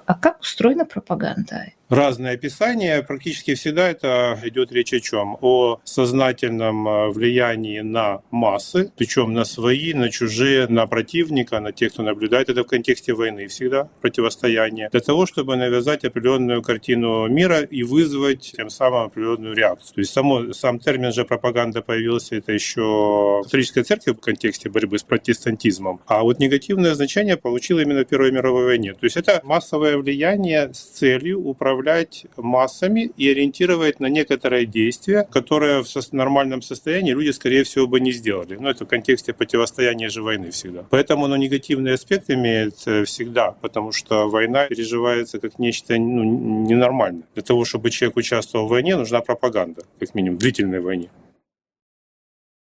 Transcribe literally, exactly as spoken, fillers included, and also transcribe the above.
А как устроена пропаганда? Разные описания. Практически всегда это идет речь о чем? О сознательном влиянии на массы, причем на свои, на чужие, на противника, на тех, кто наблюдает. Это в контексте войны всегда, противостояние. Для того, чтобы навязать определенную картину мира и вызвать тем самым определенную реакцию. То есть само, сам термин же пропаганда появился, это еще католическая церковь в контексте борьбы с протестантизмом. А вот негативное значение получило именно в Первой мировой войне. То есть это массовое влияние с целью управлять массами и ориентировать на некоторые действия, которые в нормальном состоянии люди, скорее всего, бы не сделали. Но это в контексте противостояния же войны всегда. Поэтому оно негативный аспект имеет всегда, потому что война переживается как нечто ну, ненормальное. Для того, чтобы человек участвовал в войне, нужна пропаганда, как минимум, в длительной войне.